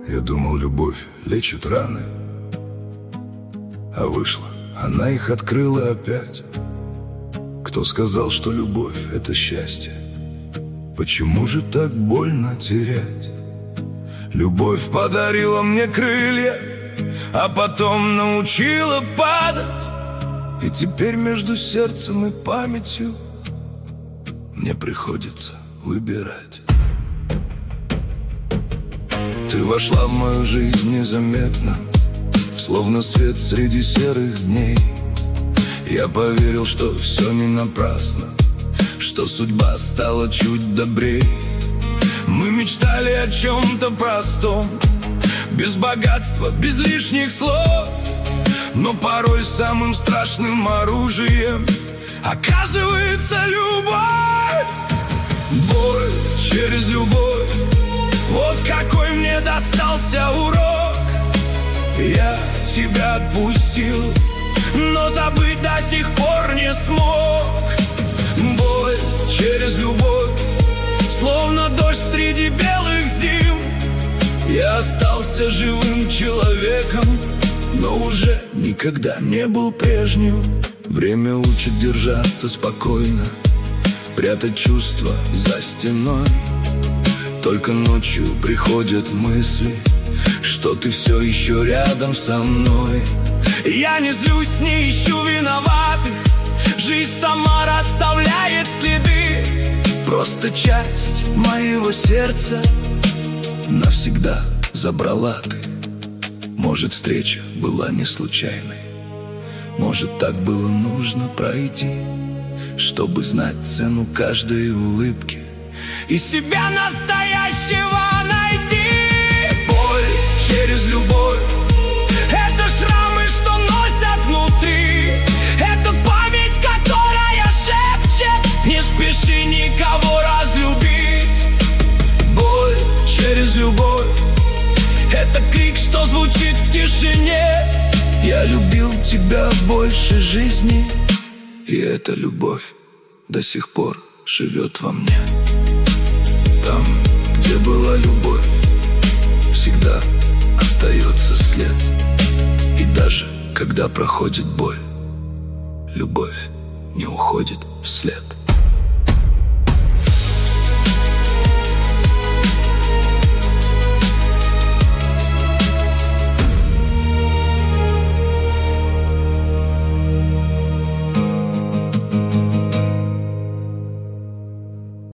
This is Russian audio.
Я думал, любовь лечит раны, а вышла, она их открыла опять. Кто сказал, что любовь — это счастье? Почему же так больно терять? Любовь подарила мне крылья, а потом научила падать. И теперь между сердцем и памятью мне приходится выбирать. Ты вошла в мою жизнь незаметно, словно свет среди серых дней. Я поверил, что все не напрасно, что судьба стала чуть добрей. Мы мечтали о чем-то простом, без богатства, без лишних слов. Но порой самым страшным оружием оказывается любовь. Боль через любовь, вот какой мне достался урок. Я тебя отпустил, но забыть до сих пор не смог. Боль через любовь, словно дождь среди белых зим. Я остался живым человеком, но уже никогда не был прежним. Время учит держаться спокойно, прятать чувства за стеной. Только ночью приходят мысли, что ты все еще рядом со мной. Я не злюсь, не ищу виноватых, жизнь сама расставляет следы. Просто часть моего сердца навсегда забрала ты. Может, встреча была не случайной, может, так было нужно пройти, чтобы знать цену каждой улыбки и себя настоящего найти. Боль через любовь — это шрамы, что носят внутри. Это память, которая шепчет: не спеши никого разлюбить. Боль через любовь — это крик, что звучит в тишине. Я любил тебя больше жизни, и эта любовь до сих пор живет во мне. Там, где была любовь, всегда остается след. И даже когда проходит боль, любовь не уходит вслед.